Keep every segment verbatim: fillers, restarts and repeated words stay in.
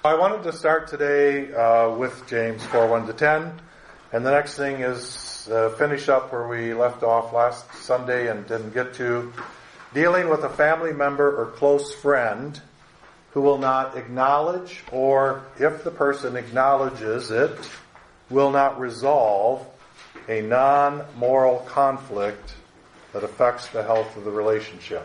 I wanted to start today uh, with James four, one to ten, and the next thing is uh, finish up where we left off last Sunday and didn't get to, dealing with a family member or close friend who will not acknowledge, or if the person acknowledges it, will not resolve a non-moral conflict that affects the health of the relationship.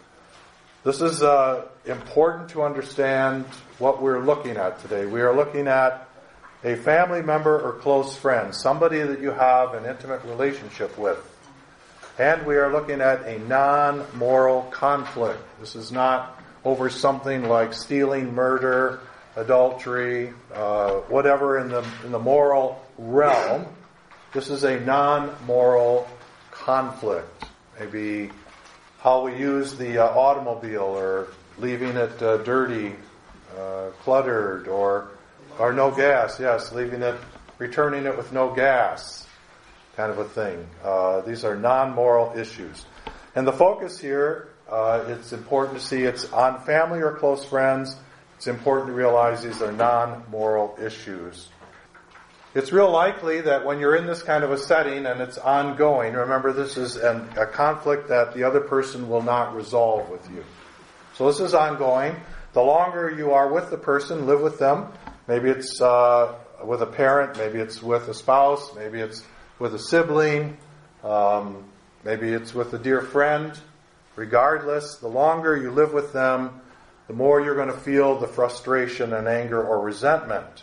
This is uh, important to understand what we're looking at today. We are looking at a family member or close friend, somebody that you have an intimate relationship with. And we are looking at a non-moral conflict. This is not over something like stealing, murder, adultery, uh, whatever in the in the moral realm. This is a non-moral conflict. Maybe how we use the uh, automobile, or leaving it uh, dirty, uh, cluttered, or or no gas. Yes, leaving it, returning it with no gas, kind of a thing. Uh, these are non-moral issues, and the focus here. Uh, it's important to see it's on family or close friends. It's important to realize these are non-moral issues. It's real likely that when you're in this kind of a setting and it's ongoing, remember this is an, a conflict that the other person will not resolve with you. So this is ongoing. The longer you are with the person, live with them. Maybe it's uh, with a parent, maybe it's with a spouse, maybe it's with a sibling, um, maybe it's with a dear friend. Regardless, the longer you live with them, the more you're going to feel the frustration and anger or resentment.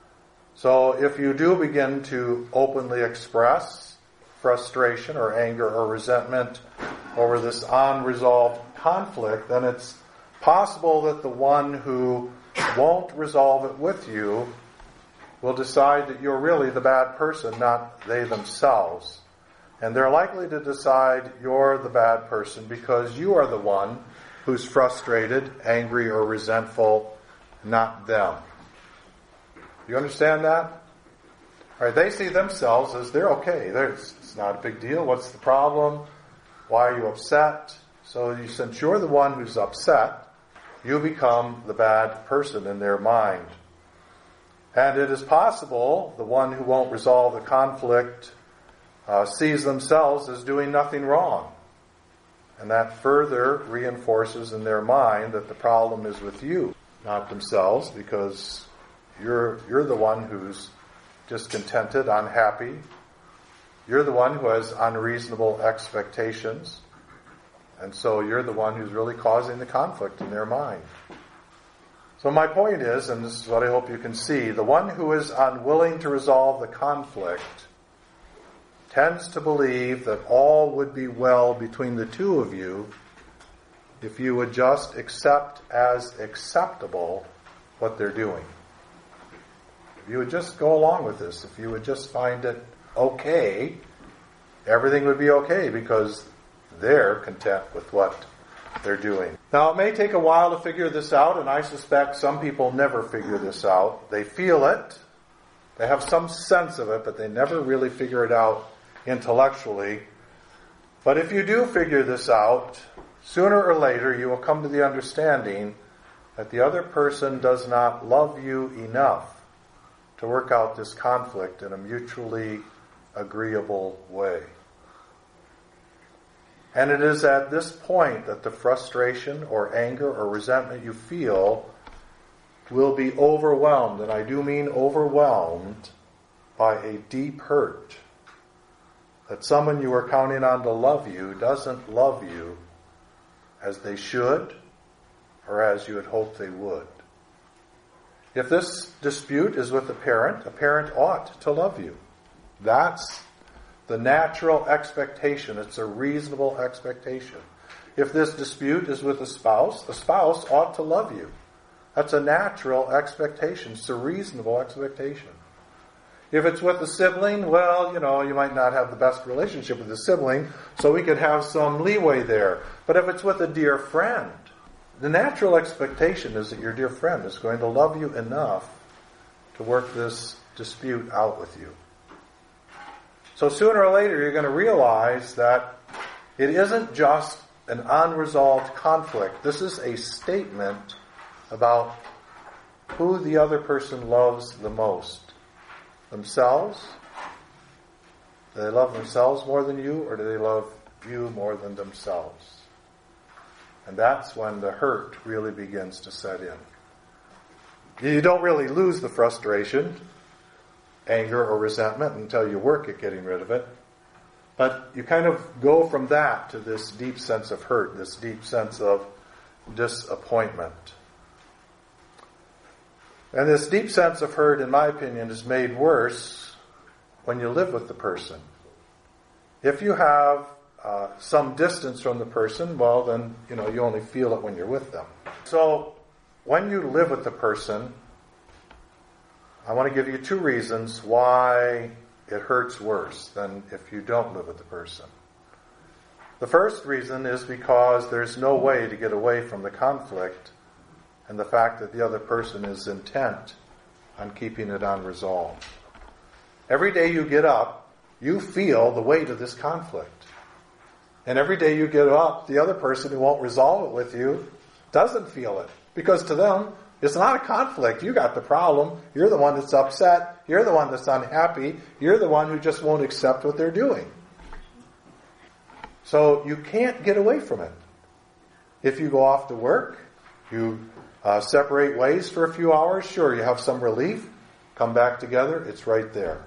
So if you do begin to openly express frustration or anger or resentment over this unresolved conflict, then it's possible that the one who won't resolve it with you will decide that you're really the bad person, not they themselves. And they're likely to decide you're the bad person because you are the one who's frustrated, angry, or resentful, not them. You understand that? All right, they see themselves as they're okay. They're, it's not a big deal. What's the problem? Why are you upset? So you, since you're the one who's upset, you become the bad person in their mind. And it is possible the one who won't resolve the conflict Uh, sees themselves as doing nothing wrong. And that further reinforces in their mind that the problem is with you, not themselves, because you're you're the one who's discontented, unhappy. You're the one who has unreasonable expectations. And so you're the one who's really causing the conflict in their mind. So my point is, and this is what I hope you can see, the one who is unwilling to resolve the conflict tends to believe that all would be well between the two of you if you would just accept as acceptable what they're doing. If you would just go along with this, if you would just find it okay, everything would be okay because they're content with what they're doing. Now, it may take a while to figure this out, and I suspect some people never figure this out. They feel it. They have some sense of it, but they never really figure it out intellectually. But if you do figure this out, sooner or later you will come to the understanding that the other person does not love you enough to work out this conflict in a mutually agreeable way. And it is at this point that the frustration or anger or resentment you feel will be overwhelmed, and I do mean overwhelmed, by a deep hurt. That someone you are counting on to love you doesn't love you as they should or as you had hoped they would. If this dispute is with a parent, a parent ought to love you. That's the natural expectation. It's a reasonable expectation. If this dispute is with a spouse, a spouse ought to love you. That's a natural expectation. It's a reasonable expectation. If it's with a sibling, well, you know, you might not have the best relationship with the sibling, so we could have some leeway there. But if it's with a dear friend, the natural expectation is that your dear friend is going to love you enough to work this dispute out with you. So sooner or later, you're going to realize that it isn't just an unresolved conflict. This is a statement about who the other person loves the most. Themselves? Do they love themselves more than you, or do they love you more than themselves? And that's when the hurt really begins to set in. You don't really lose the frustration, anger, or resentment until you work at getting rid of it. But you kind of go from that to this deep sense of hurt, this deep sense of disappointment. And this deep sense of hurt, in my opinion, is made worse when you live with the person. If you have uh, some distance from the person, well, then, you know, you only feel it when you're with them. So, when you live with the person, I want to give you two reasons why it hurts worse than if you don't live with the person. The first reason is because there's no way to get away from the conflict and the fact that the other person is intent on keeping it unresolved. Every day you get up, you feel the weight of this conflict. And every day you get up, the other person who won't resolve it with you doesn't feel it. Because to them, it's not a conflict. You got the problem. You're the one that's upset. You're the one that's unhappy. You're the one who just won't accept what they're doing. So you can't get away from it. If you go off to work, you uh, separate ways for a few hours, sure, you have some relief. Come back together, it's right there.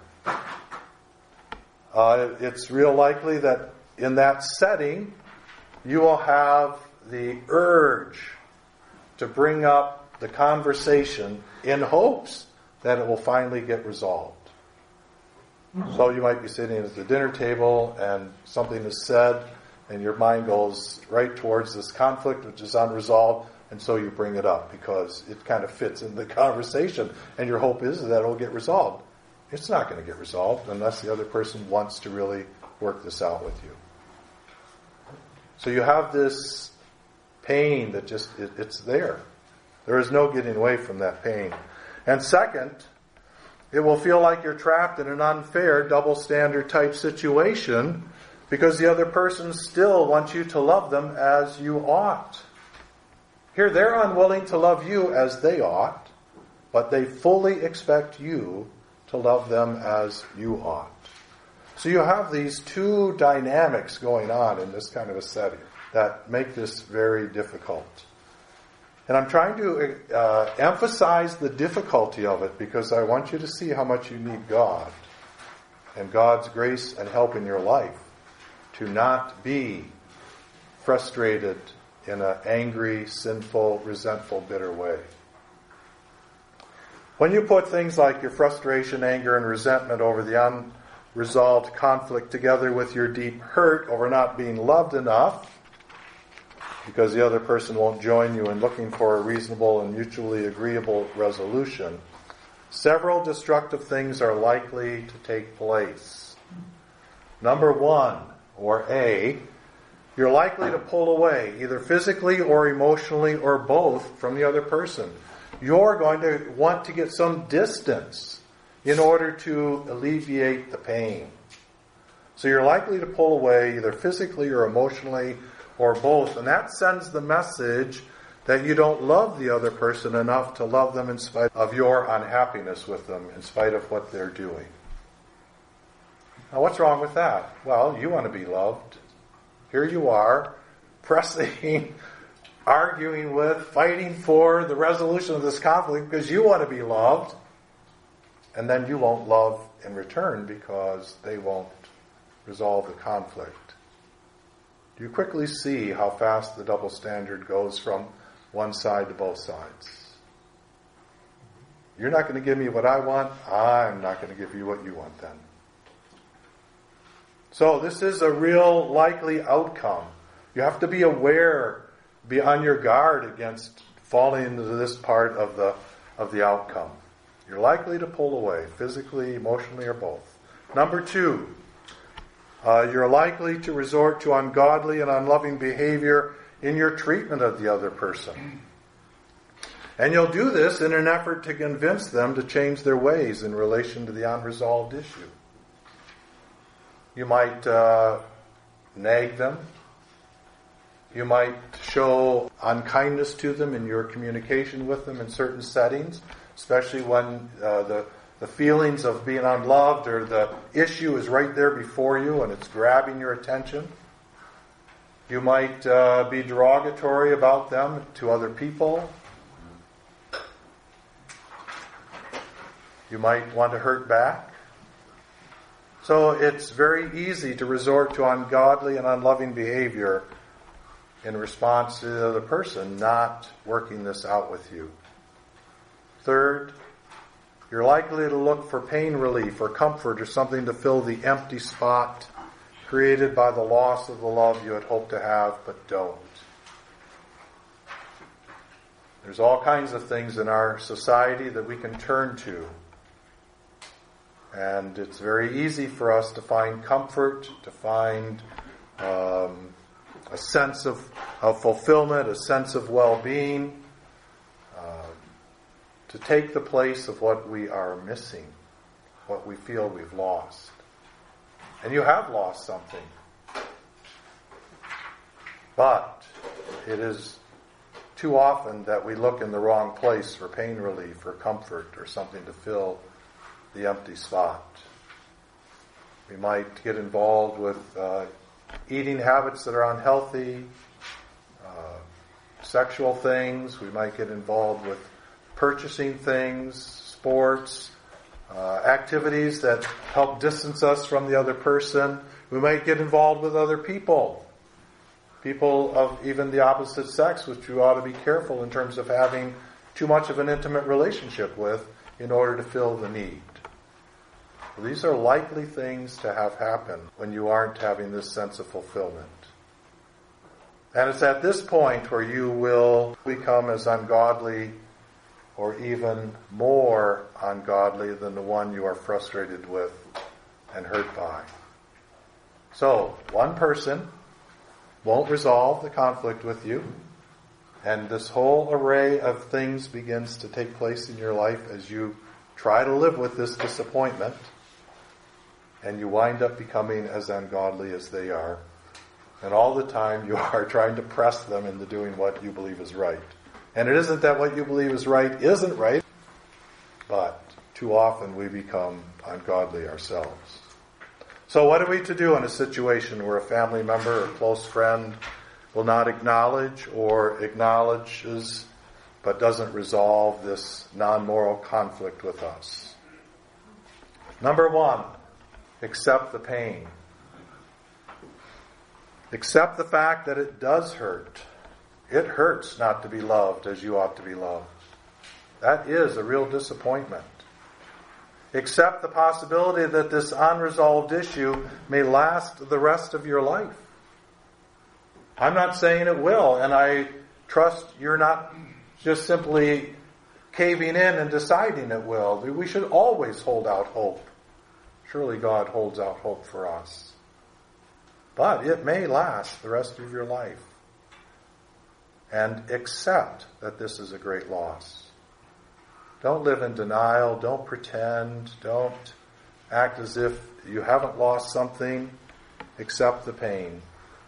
Uh, it's real likely that in that setting, you will have the urge to bring up the conversation in hopes that it will finally get resolved. So you might be sitting at the dinner table and something is said and your mind goes right towards this conflict which is unresolved, and so you bring it up because it kind of fits in the conversation and your hope is that it will get resolved. It's not going to get resolved unless the other person wants to really work this out with you. So you have this pain that just, it, it's there. There is no getting away from that pain. And second, it will feel like you're trapped in an unfair, double standard type situation because the other person still wants you to love them as you ought. Here, they're unwilling to love you as they ought, but they fully expect you to love them as you ought. So you have these two dynamics going on in this kind of a setting that make this very difficult. And I'm trying to uh, emphasize the difficulty of it because I want you to see how much you need God and God's grace and help in your life to not be frustrated in an angry, sinful, resentful, bitter way. When you put things like your frustration, anger, and resentment over the unresolved conflict together with your deep hurt over not being loved enough, because the other person won't join you in looking for a reasonable and mutually agreeable resolution, several destructive things are likely to take place. Number one, or A, you're likely to pull away, either physically or emotionally or both, from the other person. You're going to want to get some distance in order to alleviate the pain. So you're likely to pull away, either physically or emotionally or both. And that sends the message that you don't love the other person enough to love them in spite of your unhappiness with them, in spite of what they're doing. Now, what's wrong with that? Well, you want to be loved. Here you are, pressing, arguing with, fighting for the resolution of this conflict because you want to be loved. And then you won't love in return because they won't resolve the conflict. You quickly see how fast the double standard goes from one side to both sides. You're not going to give me what I want. I'm not going to give you what you want then. So this is a real likely outcome. You have to be aware, be on your guard against falling into this part of the of the outcome. You're likely to pull away, physically, emotionally, or both. Number two, uh, you're likely to resort to ungodly and unloving behavior in your treatment of the other person. And you'll do this in an effort to convince them to change their ways in relation to the unresolved issue. You might uh, nag them. You might show unkindness to them in your communication with them in certain settings, especially when uh, the, the feelings of being unloved or the issue is right there before you and it's grabbing your attention. You might uh, be derogatory about them to other people. You might want to hurt back. So it's very easy to resort to ungodly and unloving behavior in response to the other person not working this out with you. Third, you're likely to look for pain relief or comfort or something to fill the empty spot created by the loss of the love you had hoped to have but don't. There's all kinds of things in our society that we can turn to. And it's very easy for us to find comfort, to find um, a sense of, of fulfillment, a sense of well-being, uh, to take the place of what we are missing, what we feel we've lost. And you have lost something. But it is too often that we look in the wrong place for pain relief or comfort or something to fill the empty spot. We might get involved with uh, eating habits that are unhealthy, uh, sexual things. We might get involved with purchasing things, sports, uh, activities that help distance us from the other person. We might get involved with other people, people of even the opposite sex, which we ought to be careful in terms of having too much of an intimate relationship with in order to fill the need. These are likely things to have happen when you aren't having this sense of fulfillment. And it's at this point where you will become as ungodly or even more ungodly than the one you are frustrated with and hurt by. So, one person won't resolve the conflict with you, and this whole array of things begins to take place in your life as you try to live with this disappointment. And you wind up becoming as ungodly as they are. And all the time you are trying to press them into doing what you believe is right. And it isn't that what you believe is right isn't right, but too often we become ungodly ourselves. So what are we to do in a situation where a family member or close friend will not acknowledge or acknowledges but doesn't resolve this non-moral conflict with us? Number one, accept the pain. Accept the fact that it does hurt. It hurts not to be loved as you ought to be loved. That is a real disappointment. Accept the possibility that this unresolved issue may last the rest of your life. I'm not saying it will, and I trust you're not just simply caving in and deciding it will. We should always hold out hope. Surely God holds out hope for us. But it may last the rest of your life. And accept that this is a great loss. Don't live in denial. Don't pretend. Don't act as if you haven't lost something. Accept the pain.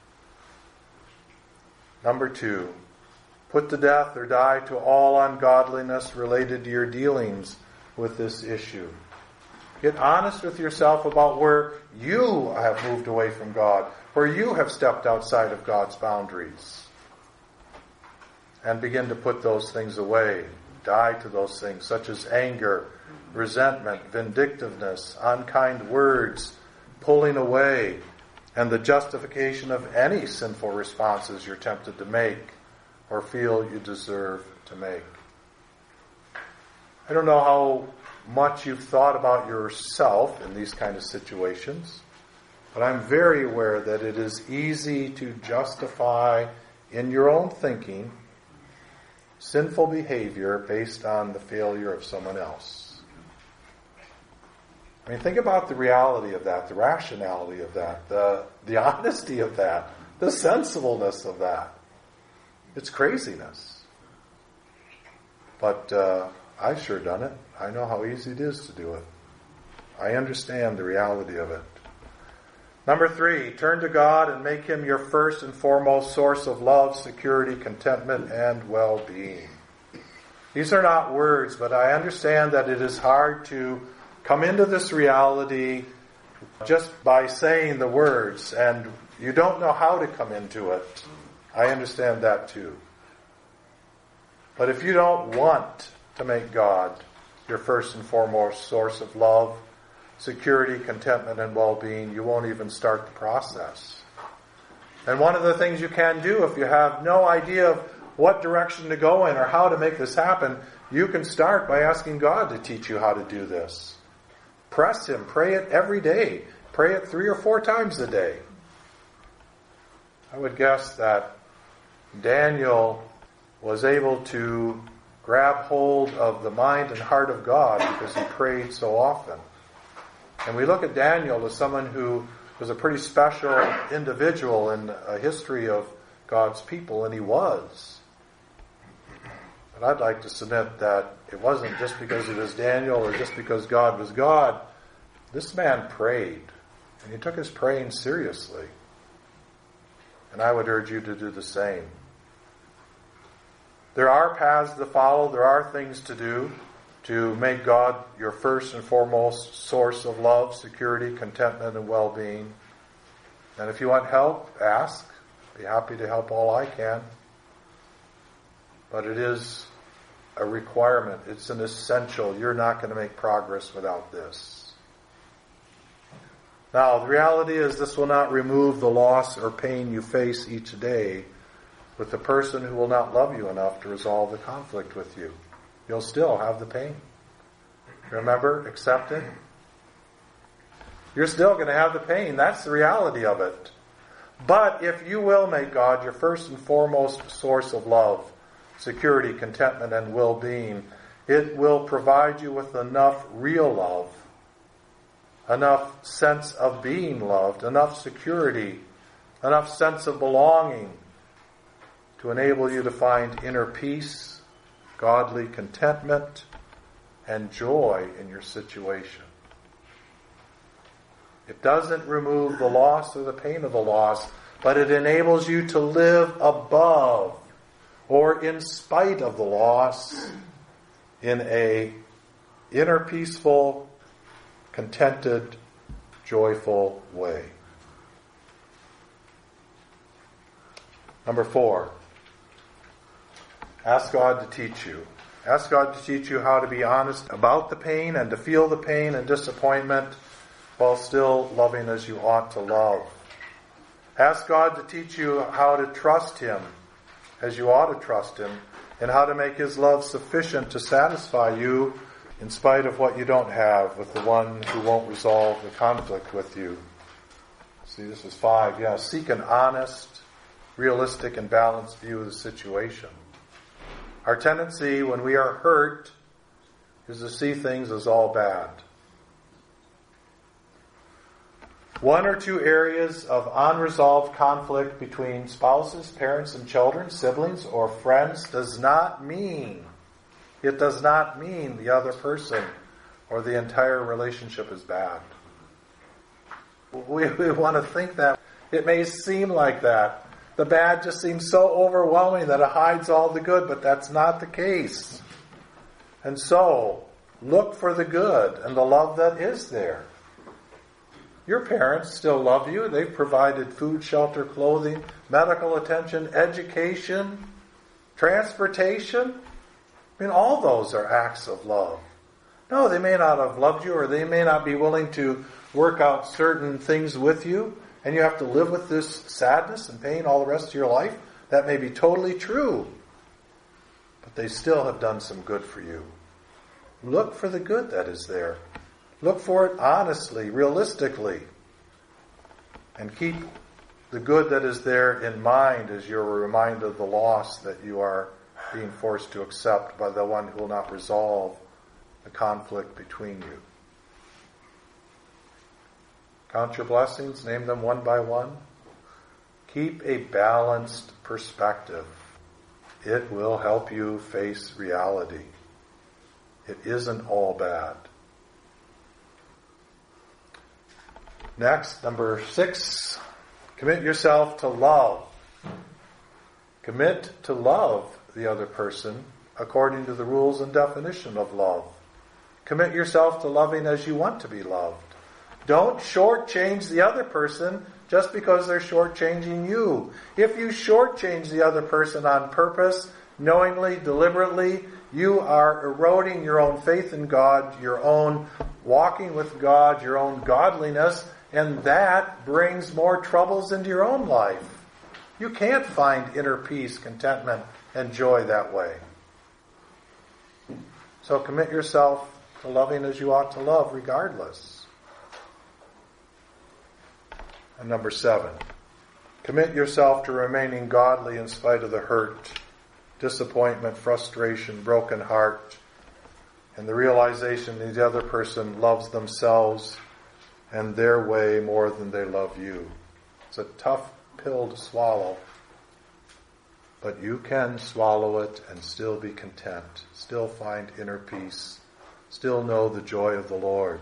Number two, put to death or die to all ungodliness related to your dealings with this issue. Get honest with yourself about where you have moved away from God, where you have stepped outside of God's boundaries. And begin to put those things away. Die to those things, such as anger, resentment, vindictiveness, unkind words, pulling away, and the justification of any sinful responses you're tempted to make or feel you deserve to make. I don't know how much you've thought about yourself in these kind of situations, but I'm very aware that it is easy to justify in your own thinking sinful behavior based on the failure of someone else. I mean, think about the reality of that, the rationality of that, the, the honesty of that, the sensibleness of that. It's craziness. But uh, I've sure done it. I know how easy it is to do it. I understand the reality of it. Number three, turn to God and make Him your first and foremost source of love, security, contentment, and well-being. These are not words, but I understand that it is hard to come into this reality just by saying the words, and you don't know how to come into it. I understand that too. But if you don't want to make God your first and foremost source of love, security, contentment, and well-being, you won't even start the process. And one of the things you can do if you have no idea of what direction to go in or how to make this happen, you can start by asking God to teach you how to do this. Press Him. Pray it every day. Pray it three or four times a day. I would guess that Daniel was able to grab hold of the mind and heart of God because he prayed so often. And we look at Daniel as someone who was a pretty special individual in a history of God's people, and he was. But I'd like to submit that it wasn't just because he was Daniel or just because God was God. This man prayed, and he took his praying seriously. And I would urge you to do the same. There are paths to follow, there are things to do to make God your first and foremost source of love, security, contentment, and well-being. And if you want help, ask. Be happy to help all I can. But it is a requirement. It's an essential. You're not going to make progress without this. Now, the reality is this will not remove the loss or pain you face each day with the person who will not love you enough to resolve the conflict with you. You'll still have the pain. Remember, accept it. You're still going to have the pain. That's the reality of it. But if you will make God your first and foremost source of love, security, contentment, and well-being, it will provide you with enough real love, enough sense of being loved, enough security, enough sense of belonging to enable you to find inner peace, godly contentment, and joy in your situation. It doesn't remove the loss or the pain of the loss, but it enables you to live above or in spite of the loss in a inner peaceful, contented, joyful way. Number four, ask God to teach you. Ask God to teach you how to be honest about the pain and to feel the pain and disappointment while still loving as you ought to love. Ask God to teach you how to trust Him as you ought to trust Him, and how to make His love sufficient to satisfy you in spite of what you don't have with the one who won't resolve the conflict with you. See, this is five. Yeah, seek an honest, realistic, and balanced view of the situation. Our tendency when we are hurt is to see things as all bad. One or two areas of unresolved conflict between spouses, parents, and children, siblings, or friends does not mean, it does not mean the other person or the entire relationship is bad. We, we want to think that. It may seem like that. The bad just seems so overwhelming that it hides all the good, but that's not the case. And so, look for the good and the love that is there. Your parents still love you. They've provided food, shelter, clothing, medical attention, education, transportation. I mean, all those are acts of love. No, they may not have loved you, or they may not be willing to work out certain things with you, and you have to live with this sadness and pain all the rest of your life. That may be totally true. But they still have done some good for you. Look for the good that is there. Look for it honestly, realistically. And keep the good that is there in mind as you're reminded of the loss that you are being forced to accept by the one who will not resolve the conflict between you. Count your blessings, name them one by one. Keep a balanced perspective. It will help you face reality. It isn't all bad. Next, number six, commit yourself to love. Commit to love the other person according to the rules and definition of love. Commit yourself to loving as you want to be loved. Don't shortchange the other person just because they're shortchanging you. If you shortchange the other person on purpose, knowingly, deliberately, you are eroding your own faith in God, your own walking with God, your own godliness, and that brings more troubles into your own life. You can't find inner peace, contentment, and joy that way. So commit yourself to loving as you ought to love, regardless. And number seven, commit yourself to remaining godly in spite of the hurt, disappointment, frustration, broken heart, and the realization that the other person loves themselves and their way more than they love you. It's a tough pill to swallow, but you can swallow it and still be content, still find inner peace, still know the joy of the Lord.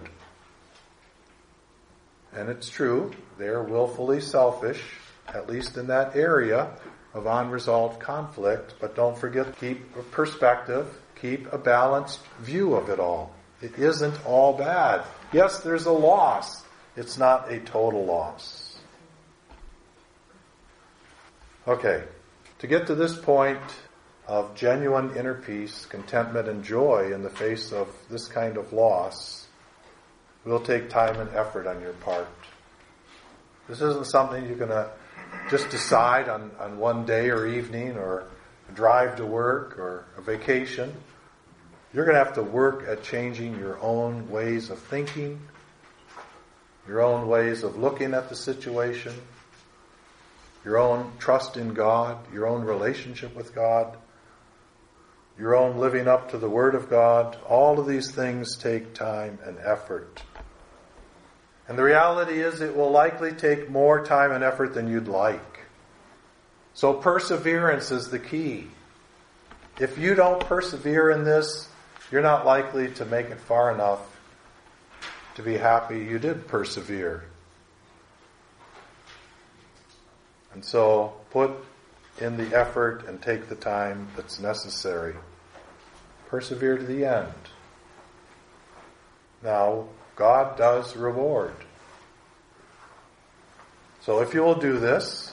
And it's true, they're willfully selfish, at least in that area of unresolved conflict, but don't forget, keep a perspective, keep a balanced view of it all. It isn't all bad. Yes, there's a loss. It's not a total loss. Okay, to get to this point of genuine inner peace, contentment, and joy in the face of this kind of loss, will take time and effort on your part. This isn't something you're going to just decide on, on one day or evening or a drive to work or a vacation. You're going to have to work at changing your own ways of thinking, your own ways of looking at the situation, your own trust in God, your own relationship with God, your own living up to the Word of God. All of these things take time and effort. And the reality is it will likely take more time and effort than you'd like. So perseverance is the key. If you don't persevere in this, you're not likely to make it far enough to be happy you did persevere. And so put in the effort and take the time that's necessary. Persevere to the end. Now, God does reward. So if you will do this,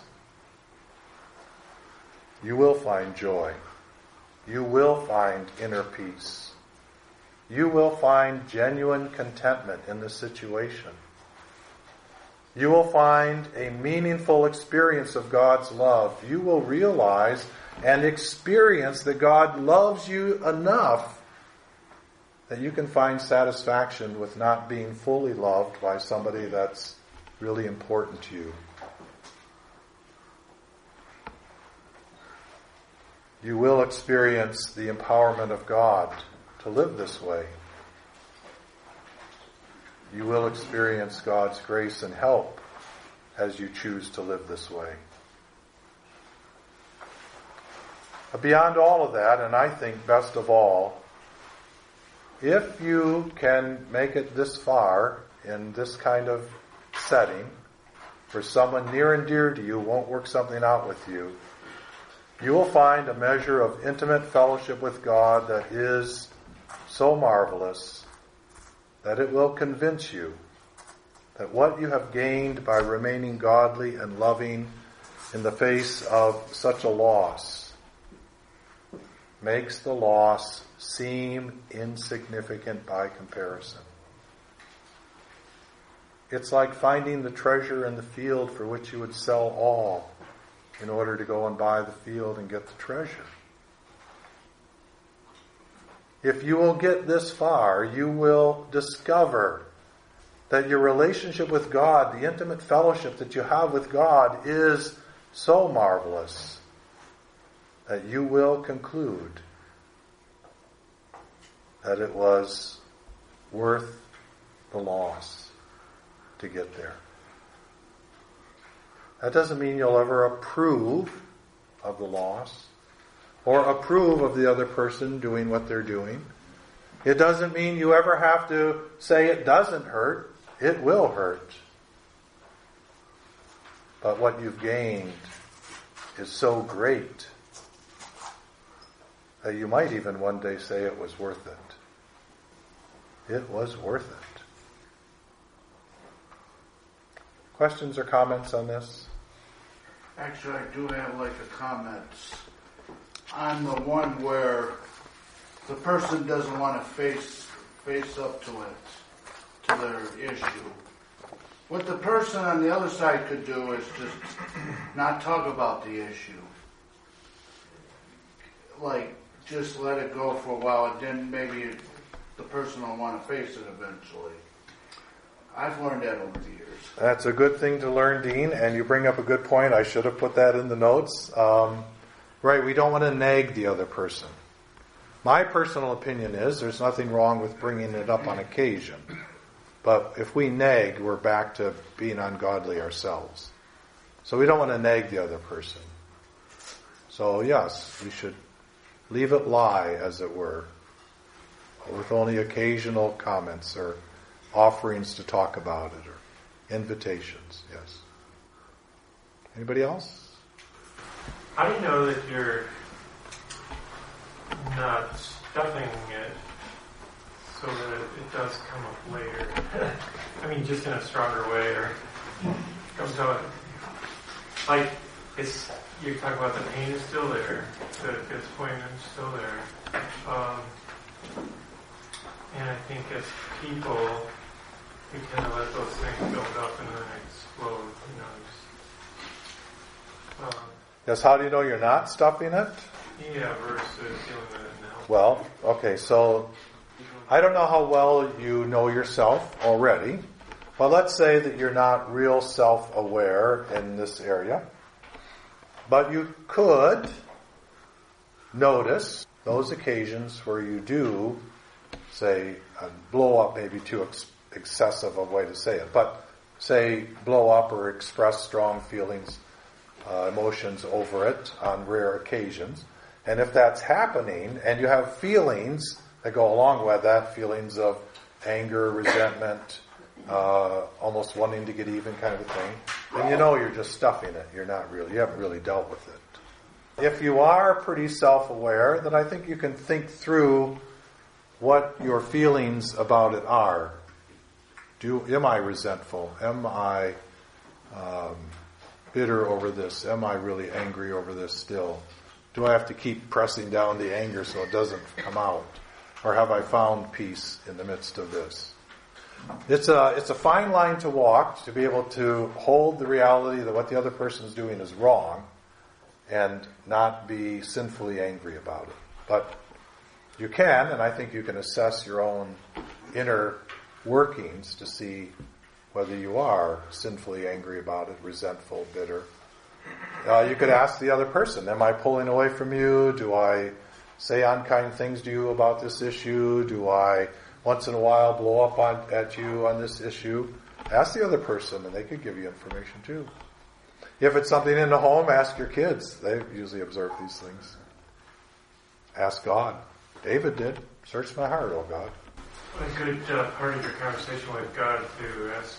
you will find joy. You will find inner peace. You will find genuine contentment in the situation. You will find a meaningful experience of God's love. You will realize and experience that God loves you enough that you can find satisfaction with not being fully loved by somebody that's really important to you. You will experience the empowerment of God to live this way. You will experience God's grace and help as you choose to live this way. But beyond all of that, and I think best of all, if you can make it this far in this kind of setting, where someone near and dear to you won't work something out with you, you will find a measure of intimate fellowship with God that is so marvelous that it will convince you that what you have gained by remaining godly and loving in the face of such a loss makes the loss seem insignificant by comparison. It's like finding the treasure in the field for which you would sell all in order to go and buy the field and get the treasure. If you will get this far, you will discover that your relationship with God, the intimate fellowship that you have with God, is so marvelous that you will conclude that it was worth the loss to get there. That doesn't mean you'll ever approve of the loss or approve of the other person doing what they're doing. It doesn't mean you ever have to say it doesn't hurt. It will hurt. but what you've gained is so great that you might even one day say it was worth it. It was worth it. Questions or comments on this? Actually, I do have like a comment on the one where the person doesn't want to face face up to it, to their issue. What the person on the other side could do is just not talk about the issue. Like, just let it go for a while, and then maybe the person will want to face it eventually. I've learned that over the years. That's a good thing to learn, Dean, and you bring up a good point. I should have put that in the notes. Um, right, we don't want to nag the other person. My personal opinion is there's nothing wrong with bringing it up on occasion. But if we nag, we're back to being ungodly ourselves. So we don't want to nag the other person. So yes, we should leave it lie, as it were, with only occasional comments or offerings to talk about it or invitations. Yes. Anybody else? How do you know that you're not stuffing it so that it does come up later? I mean, just in a stronger way, or comes out like it's. You talk about the pain is still there, the disappointment is still there, um, and I think as people, we tend to let those things build up and then explode. You know. Just, um, Yes. How do you know you're not stuffing it? Yeah, versus dealing with it now. Well, okay, so I don't know how well you know yourself already, but let's say that you're not real self-aware in this area. But you could notice those occasions where you do, say, uh, blow up, maybe too ex- excessive a way to say it, but say blow up or express strong feelings, uh, emotions over it on rare occasions. And if that's happening, and you have feelings that go along with that, feelings of anger, resentment, uh, almost wanting to get even kind of a thing, then you know you're just stuffing it. You're not really, you haven't really dealt with it. If you are pretty self-aware, then I think you can think through what your feelings about it are. Do, am I resentful? Am I um, bitter over this? Am I really angry over this still? Do I have to keep pressing down the anger so it doesn't come out? Or have I found peace in the midst of this? It's a, it's a fine line to walk, to be able to hold the reality that what the other person is doing is wrong and not be sinfully angry about it. But you can, and I think you can assess your own inner workings to see whether you are sinfully angry about it, resentful, bitter. Uh, you could ask the other person, am I pulling away from you? Do I say unkind things to you about this issue? Do I once in a while blow up on, at you on this issue? Ask the other person and they could give you information too. If it's something in the home, ask your kids. They usually observe these things. Ask God. David did. Search my heart, oh God. A good uh, part of your conversation with God to ask,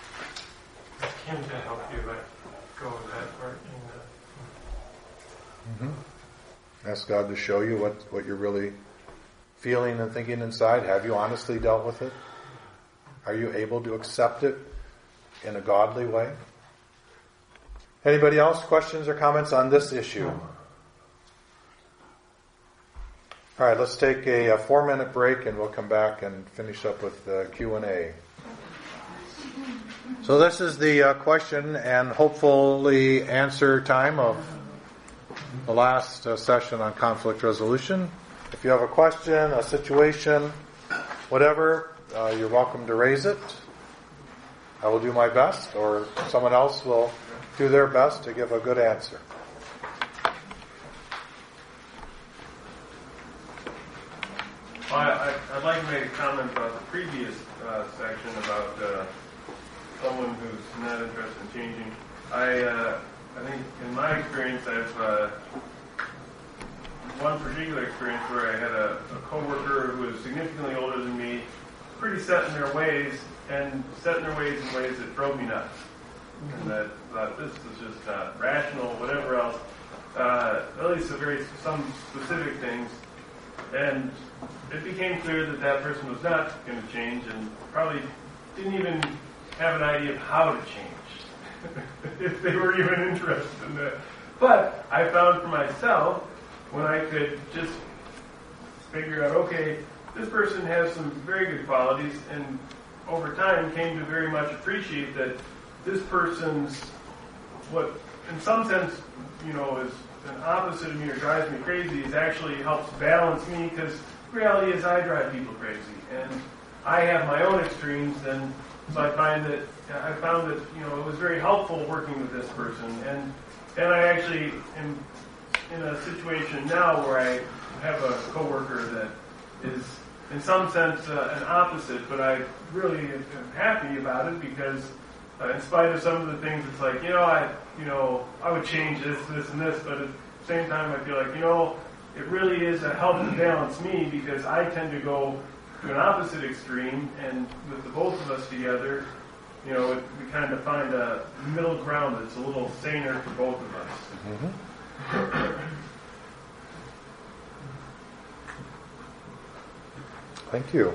ask Him to help you let go of that part. In the, mm-hmm. Ask God to show you what, what you're really feeling and thinking inside. Have you honestly dealt with it? Are you able to accept it in a godly way? Anybody else? Questions or comments on this issue? All right, let's take a, a four-minute break and we'll come back and finish up with the Q and A. So this is the uh, question and hopefully answer time of the last uh, session on conflict resolution. If you have a question, a situation, whatever, uh, you're welcome to raise it. I will do my best, or someone else will do their best to give a good answer. Well, I, I'd like to make a comment about the previous uh, section about uh, someone who's not interested in changing. I, uh, I think in my experience, I've uh, one particular experience where I had a, a coworker who was significantly older than me, pretty set in their ways, and set in their ways in ways that drove me nuts. and that thought this was just not rational, whatever else. Uh, at least a very some specific things, and it became clear that that person was not going to change, and probably didn't even have an idea of how to change, if they were even interested in that. But I found for myself, when I could just figure out, okay, this person has some very good qualities, and over time came to very much appreciate that this person's, what in some sense, you know, is an opposite of me or drives me crazy, is actually helps balance me, because the reality is I drive people crazy, and I have my own extremes, and so I find that I found that you know it was very helpful working with this person, and and I actually am in a situation now where I have a coworker that is in some sense uh, an opposite, but I really am happy about it because uh, in spite of some of the things, it's like you know I you know I would change this, this, and this, but at the same time I feel like you know it really is a help to balance me because I tend to go to an opposite extreme, and with the both of us together, you know, it, we kind of find a middle ground that's a little saner for both of us. Mm-hmm. Thank you.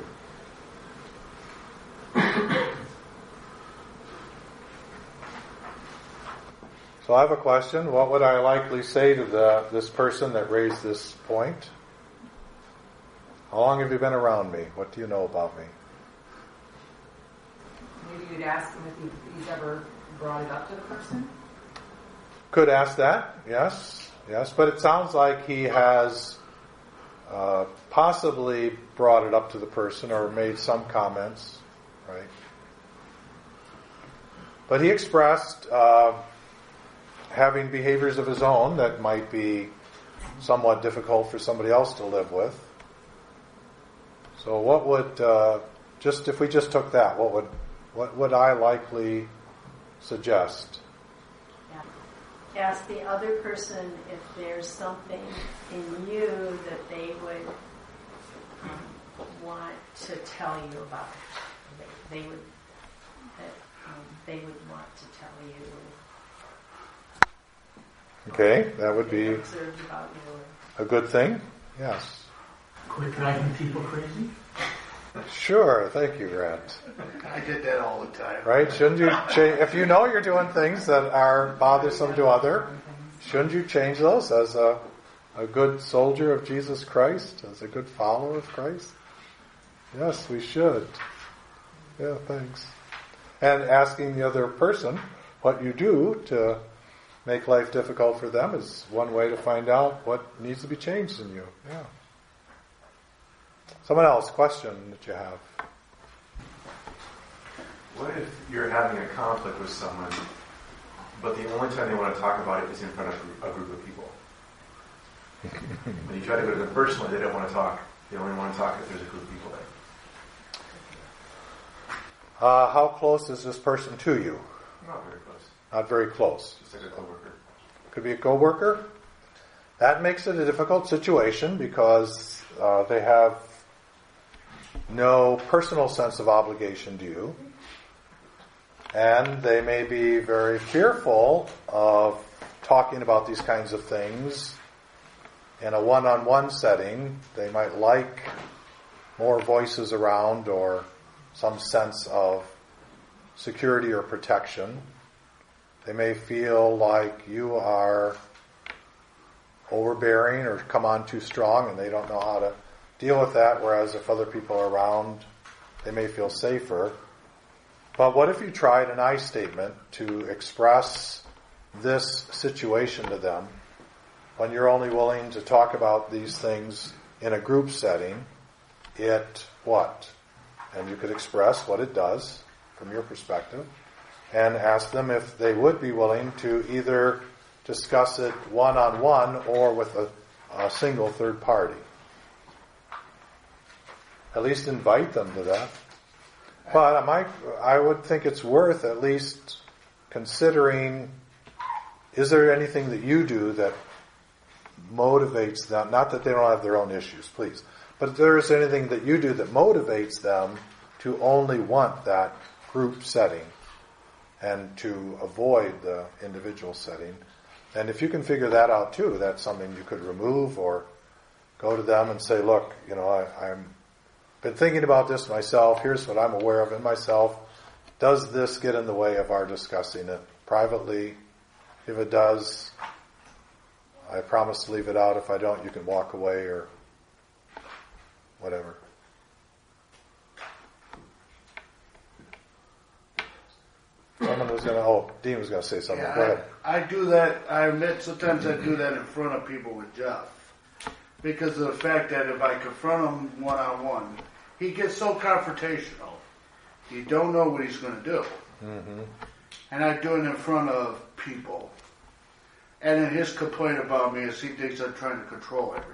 So I have a question. What would I likely say to the this person that raised this point? How long have you been around me? What do you know about me? Maybe you'd ask him if he, he's ever brought it up to the person? Could ask that, yes. Yes, but it sounds like he has uh, possibly brought it up to the person or made some comments, right? But he expressed uh, having behaviors of his own that might be somewhat difficult for somebody else to live with. So what would, uh, just if we just took that, what would what would I likely suggest? Yeah. Ask the other person if there's something in you that they would um, want to tell you about. They, they would that um, they would want to tell you. Okay, that would be Observed about you. a good thing. Yes. Quit driving people crazy? Sure, thank you, Grant. I did that all the time. Right? Shouldn't you change, if you know you're doing things that are bothersome to other, shouldn't you change those as a, a good soldier of Jesus Christ, as a good follower of Christ? Yes, we should. Yeah, thanks. And asking the other person what you do to make life difficult for them is one way to find out what needs to be changed in you. Yeah. Someone else, question that you have. What if you're having a conflict with someone, but the only time they want to talk about it is in front of a group of people? When you try to go to them personally, they don't want to talk. They only want to talk if there's a group of people there. Uh, how close is this person to you? Not very close. Not very close. Just like a coworker. Could be a coworker. That makes it a difficult situation because uh, they have no personal sense of obligation to you. And they may be very fearful of talking about these kinds of things in a one-on-one setting. They might like more voices around or some sense of security or protection. They may feel like you are overbearing or come on too strong and they don't know how to deal with that, whereas if other people are around, they may feel safer. But what if you tried an I statement to express this situation to them when you're only willing to talk about these things in a group setting? It what? And you could express what it does from your perspective and ask them if they would be willing to either discuss it one-on-one or with a, a single third party. At least invite them to that. But I might, I would think it's worth at least considering, is there anything that you do that motivates them, not that they don't have their own issues, please, but if there is anything that you do that motivates them to only want that group setting, and to avoid the individual setting. And if you can figure that out too, that's something you could remove or go to them and say, look, you know, I, I'm been thinking about this myself. Here's what I'm aware of in myself. Does this get in the way of our discussing it privately? If it does, I promise to leave it out. If I don't, you can walk away or whatever. Someone was going to, oh, Dean was going to say something. Yeah, Go ahead. I, I do that, I admit sometimes I do that in front of people with Jeff. Because of the fact that if I confront him one-on-one, he gets so confrontational. You don't know what he's going to do. Mm-hmm. And I do it in front of people. And then his complaint about me is he thinks I'm trying to control everything.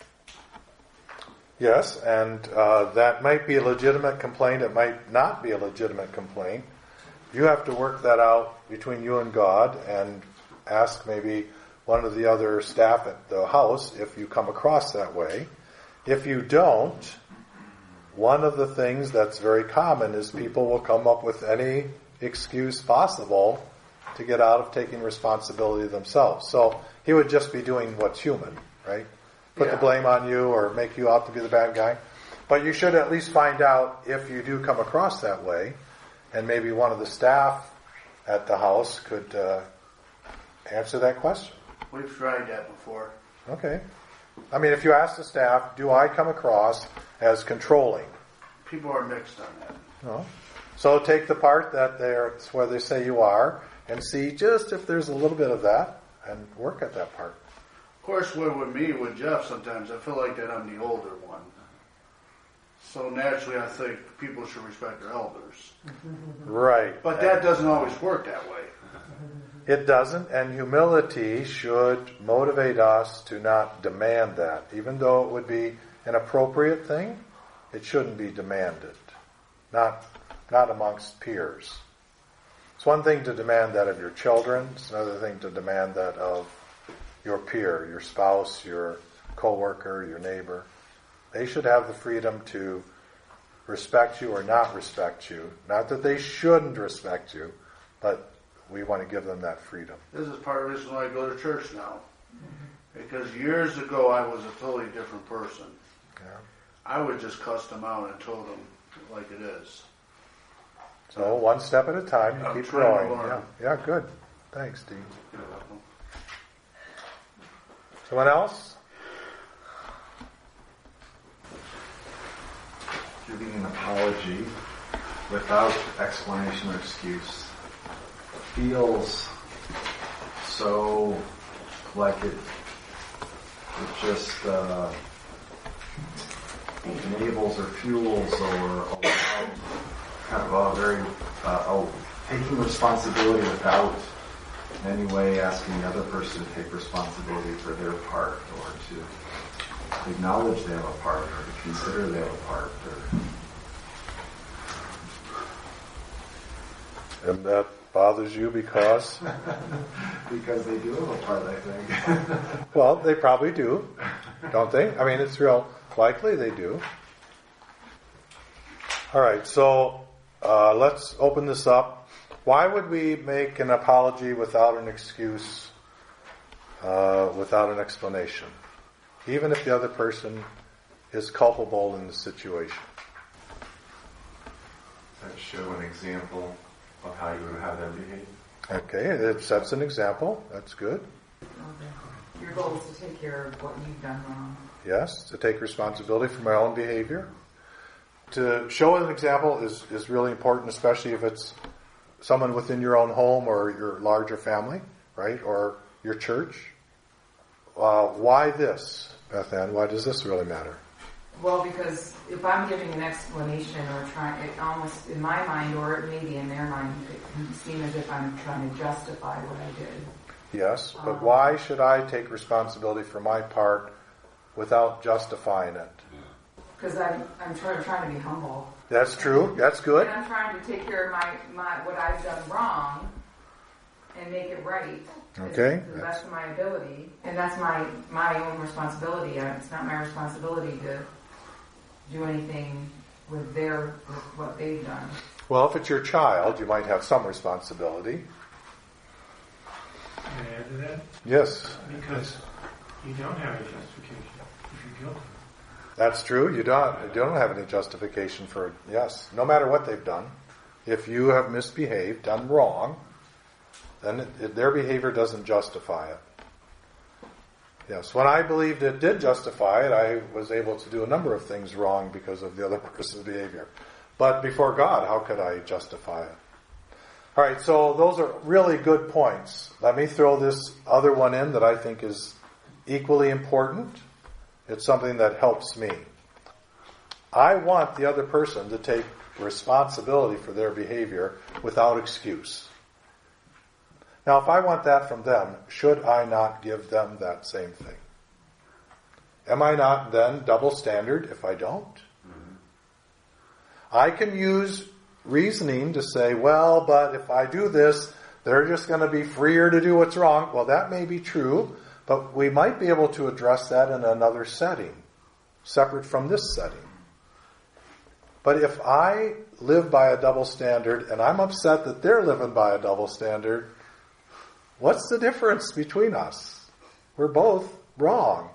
Yes, and uh, that might be a legitimate complaint. It might not be a legitimate complaint. You have to work that out between you and God and ask maybe one of the other staff at the house if you come across that way. If you don't, one of the things that's very common is people will come up with any excuse possible to get out of taking responsibility themselves. So he would just be doing what's human, right? Put Yeah. the blame on you or make you out to be the bad guy. But you should at least find out if you do come across that way, and maybe one of the staff at the house could uh, answer that question. We've tried that before. Okay. I mean, if you ask the staff, do I come across as controlling? People are mixed on that. No. So take the part that they're where they say you are, and see just if there's a little bit of that, and work at that part. Of course, with, with me, with Jeff, sometimes I feel like that I'm the older one. So naturally, I think people should respect their elders. Right. But that doesn't always work that way. It doesn't, and humility should motivate us to not demand that. Even though it would be an appropriate thing, it shouldn't be demanded. Not, not amongst peers. It's one thing to demand that of your children. It's another thing to demand that of your peer, your spouse, your coworker, your neighbor. They should have the freedom to respect you or not respect you. Not that they shouldn't respect you, but we want to give them that freedom. This is part of the reason why I go to church now. Because years ago, I was a totally different person. Yeah. I would just cuss them out and told them like it is. So one step at a time, you I'm keep trying to growing. learn. Yeah, yeah, good. Thanks, Dean. Someone else? Giving an apology without explanation or excuse feels so like it it just uh, enables or fuels or allows kind of a very uh, oh, taking responsibility without in any way asking the other person to take responsibility for their part or to acknowledge they have a part or to consider they have a part. Or And that bothers you because? because they do have a part, I think. Well, they probably do, don't they? I mean, it's real likely they do. All right, so uh, let's open this up. Why would we make an apology without an excuse, uh, without an explanation? Even if the other person is culpable in the situation. That show an example of how you would have them behave. Okay, it sets an example. That's good. Okay. Your goal is to take care of what you've done wrong. Yes, to take responsibility for my own behavior. To show an example is, is really important, especially if it's someone within your own home or your larger family, right? Or your church. Uh, why this, Beth Ann? Why does this really matter? Well, because if I'm giving an explanation or trying, it almost in my mind, or it may be in their mind, it can seem as if I'm trying to justify what I did. Yes, but Um, why should I take responsibility for my part without justifying it? Because I'm I'm trying, trying to be humble. That's true. That's good. And I'm trying to take care of my, my what I've done wrong and make it right. Okay. To the best of my ability. And that's my, my own responsibility. Uh, It's not my responsibility to do anything with their with what they've done. Well, if it's your child, you might have some responsibility. Can I add to that? Yes. Because you don't have any justification if you're guilty. That's true. You don't, you don't have any justification for it. Yes. No matter what they've done. If you have misbehaved, done wrong, then it, it, their behavior doesn't justify it. Yes. When I believed it did justify it, I was able to do a number of things wrong because of the other person's behavior. But before God, how could I justify it? All right, so those are really good points. Let me throw this other one in that I think is equally important. It's something that helps me. I want the other person to take responsibility for their behavior without excuse. Now, if I want that from them, should I not give them that same thing? Am I not then double standard if I don't? Mm-hmm. I can use reasoning to say, well, but if I do this, they're just going to be freer to do what's wrong. Well, that may be true, but we might be able to address that in another setting, separate from this setting. But if I live by a double standard and I'm upset that they're living by a double standard, what's the difference between us? We're both wrong.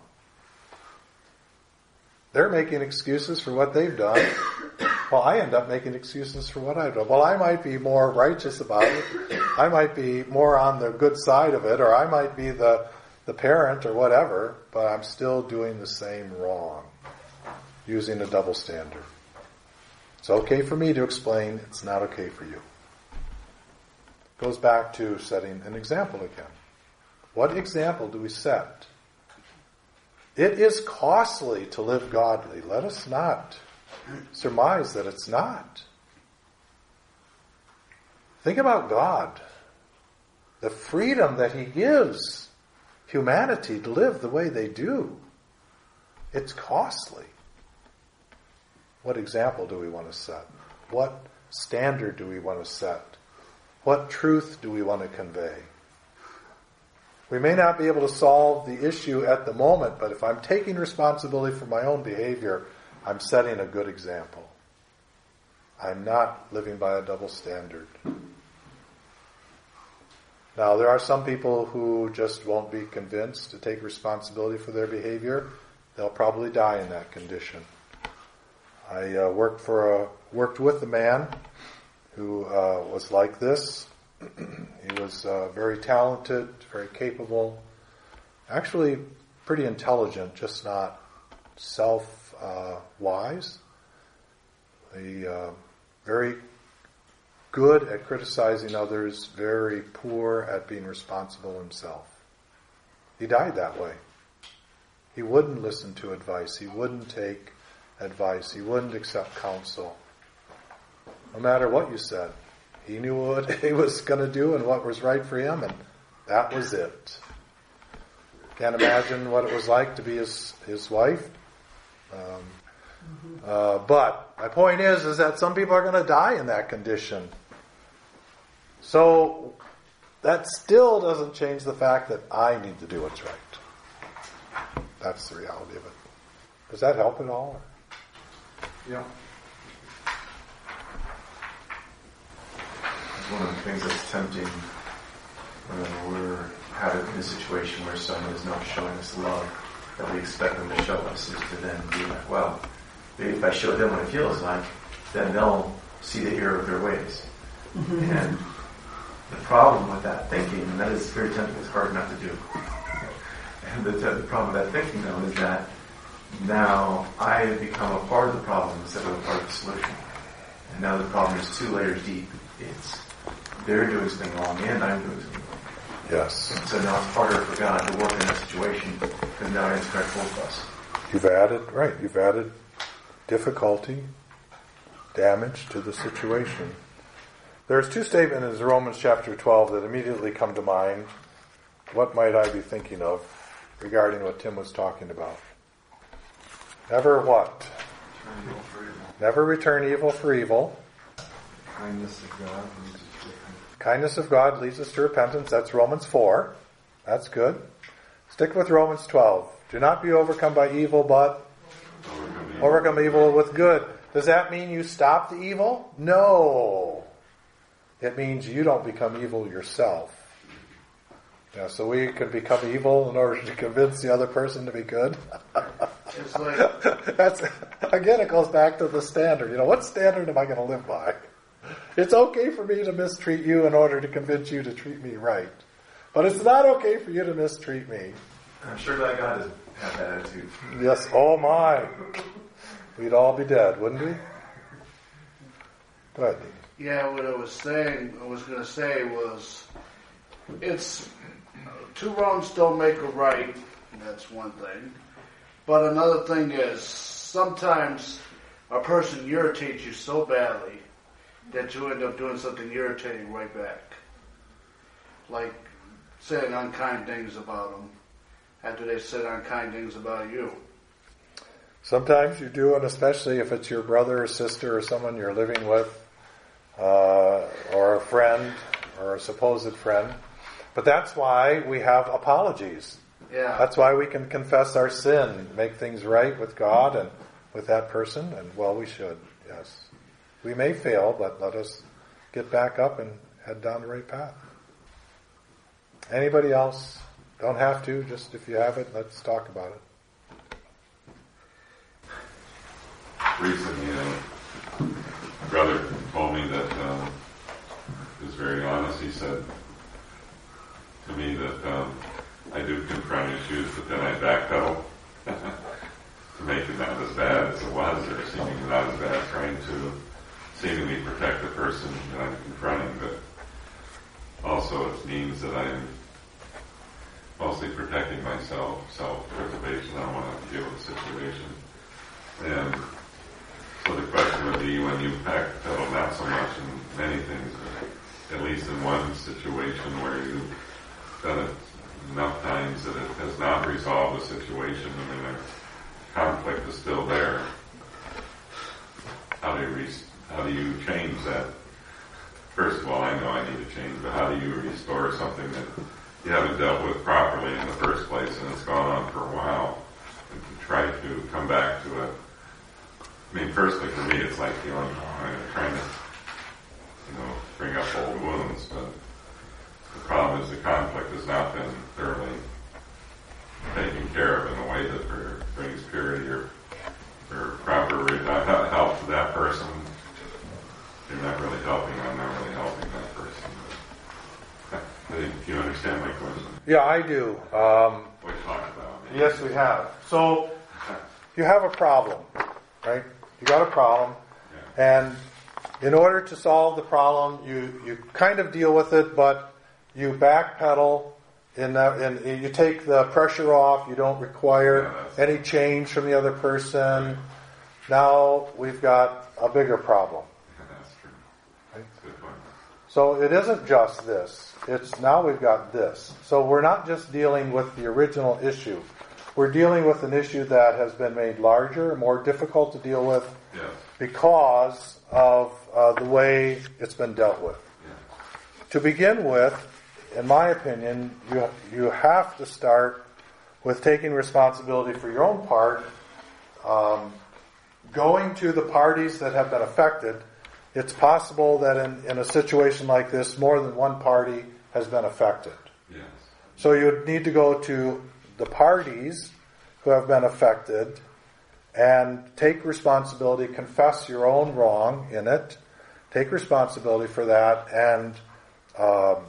They're making excuses for what they've done. Well, I end up making excuses for what I've done. Well, I might be more righteous about it. I might be more on the good side of it, or I might be the, the parent or whatever, but I'm still doing the same wrong, using a double standard. It's okay for me to explain. It's not okay for you. Goes back to setting an example again. What example do we set? It is costly to live godly. Let us not surmise that it's not. Think about God. The freedom that He gives humanity to live the way they do. It's costly. What example do we want to set? What standard do we want to set? What truth do we want to convey? We may not be able to solve the issue at the moment, but if I'm taking responsibility for my own behavior, I'm setting a good example. I'm not living by a double standard. Now, there are some people who just won't be convinced to take responsibility for their behavior. They'll probably die in that condition. I uh, worked for a, worked with a man who uh, was like this. He was uh, very talented, very capable, actually pretty intelligent, just not self-wise. Uh, he uh, very good at criticizing others, very poor at being responsible himself. He died that way. He wouldn't listen to advice. He wouldn't take advice. He wouldn't accept counsel. No matter what you said. He knew what he was going to do and what was right for him, and that was it. Can't imagine what it was like to be his, his wife. Um, uh, but my point is, is that some people are going to die in that condition. So that still doesn't change the fact that I need to do what's right. That's the reality of it. Does that help at all? Yeah. One of the things that's tempting when we're having in a situation where someone is not showing us love that we expect them to show us is to then be like, well, if I show them what it feels like, then they'll see the error of their ways. Mm-hmm. And the problem with that thinking, and that is very tempting, it's hard not to do. And the, the problem with that thinking, though, is that now I have become a part of the problem instead of a part of the solution. And now the problem is two layers deep. It's they're doing something wrong and I'm doing something wrong. Yes. And so now it's harder for God to work in that situation because now it's correct both of us. You've added, right, you've added difficulty, damage to the situation. There's two statements in Romans chapter twelve that immediately come to mind. What might I be thinking of regarding what Tim was talking about? Never what? Return evil for evil. Never return evil for evil. Kindness of God leads us to repentance. Kindness of God leads us to repentance. That's Romans four. That's good. Stick with Romans twelve. Do not be overcome by evil, but overcome evil with good. Does that mean you stop the evil? No. It means you don't become evil yourself. Yeah, so we could become evil in order to convince the other person to be good. It's like, That's again, it goes back to the standard. You know, what standard am I going to live by? It's okay for me to mistreat you in order to convince you to treat me right, but it's not okay for you to mistreat me. I'm sure that God has had that attitude. Yes. Oh my, we'd all be dead, wouldn't we? Go ahead, Dean. yeah, what I was saying, I was going to say was, it's two wrongs don't make a right. That's one thing. But another thing is, sometimes a person irritates you so badly that you end up doing something irritating right back. Like saying unkind things about them after they said unkind things about you. Sometimes you do, and especially if it's your brother or sister or someone you're living with, uh, or a friend or a supposed friend. But that's why we have apologies. Yeah. That's why we can confess our sin, make things right with God and with that person, and well, we should, yes. We may fail, but let us get back up and head down the right path. Anybody else? Don't have to, just if you have it, let's talk about it. Recently, uh, a brother told me that, um, he was very honest, he said to me that um, I do confront issues, but then I backpedal to make it not as bad as it was, or seemingly not as bad, trying to seemingly protect the person that I'm confronting, but also it means that I'm mostly protecting myself, self-preservation. I don't want to deal with the situation. And so the question would be, when you backpedal, not so much in many things, but at least in one situation where you've done it enough times that it has not resolved the situation, I mean, the conflict is still there. How do you re- how do you change that? First of all, I know I need to change, but how do you restore something that you haven't dealt with properly in the first place and it's gone on for a while, and to try to come back to it? I mean, personally for me, it's like, you know, I'm trying to, you know, bring up old wounds, but the problem is the conflict has not been thoroughly taken care of in a way that brings purity or, or proper uh, help to that person. You're not really helping, I'm not really helping that person. I think, do you understand my question? Yeah, I do. Um, We talked about it. yes, we have. So, you have a problem, right? You got a problem, Yeah. and in order to solve the problem, you, you kind of deal with it, but you backpedal, in that, and you take the pressure off. You don't require Yeah, any change from the other person. Now we've got a bigger problem. That's true. Right? That's a good point. So it isn't just this. It's now we've got this. So we're not just dealing with the original issue. We're dealing with an issue that has been made larger, more difficult to deal with Yes. because of uh, the way it's been dealt with. Yes. To begin with, in my opinion, you you have to start with taking responsibility for your own part, um, going to the parties that have been affected. It's possible that in, in a situation like this, more than one party has been affected. Yes. So you would need to go to the parties who have been affected and take responsibility, confess your own wrong in it, take responsibility for that, and um,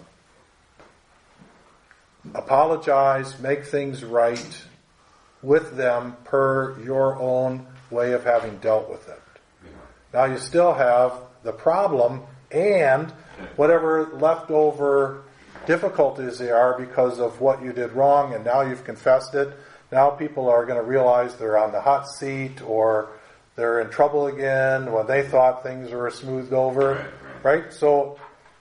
apologize, make things right with them per your own way of having dealt with it. Yeah. Now you still have the problem and whatever leftover difficulties there are because of what you did wrong, and now you've confessed it. Now people are going to realize they're on the hot seat or they're in trouble again when they thought things were smoothed over. Right, right. Right? So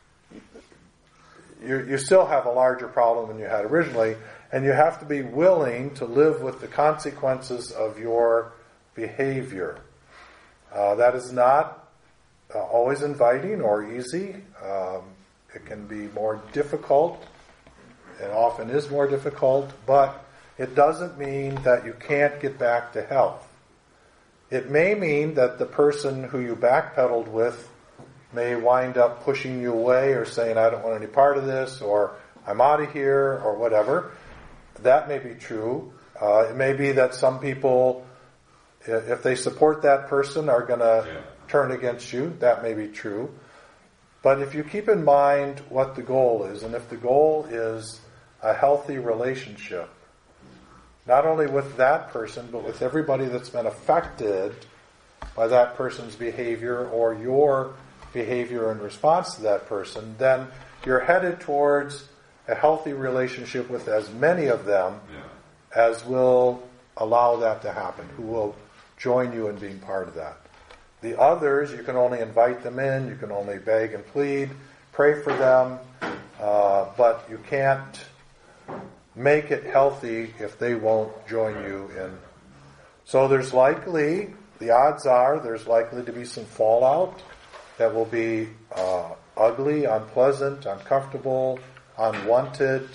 you, you still have a larger problem than you had originally, and you have to be willing to live with the consequences of your behavior. Uh, that is not uh, always inviting or easy. Um, it can be more difficult. It often is more difficult, but it doesn't mean that you can't get back to health. It may mean that the person who you backpedaled with may wind up pushing you away or saying, I don't want any part of this, or I'm out of here, or whatever. That may be true. Uh, it may be that some people, if they support that person, are going to yeah. turn against you. That may be true. But if you keep in mind what the goal is, and if the goal is a healthy relationship, not only with that person, but with everybody that's been affected by that person's behavior or your behavior in response to that person, then you're headed towards a healthy relationship with as many of them yeah. as will allow that to happen, who will join you in being part of that. The others, you can only invite them in, you can only beg and plead, pray for them, uh, but you can't make it healthy if they won't join you in. So there's likely, the odds are, there's likely to be some fallout that will be uh, ugly, unpleasant, uncomfortable, unwanted.